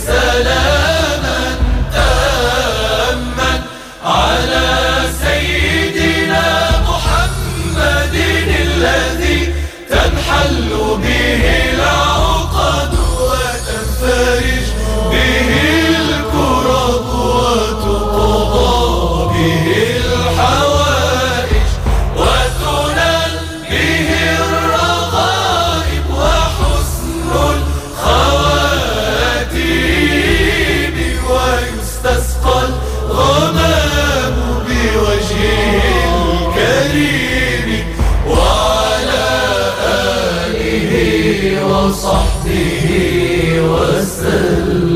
سلاما تاما على سيدنا محمد الذي تنحل به العقد وتنفرج به الكرب وتقضى به الحوائج وتنال به الرغائب وحسن الخواتيم ويستسقى الغمام بوجهه الكريم وعلى آله وصحبه وسلم.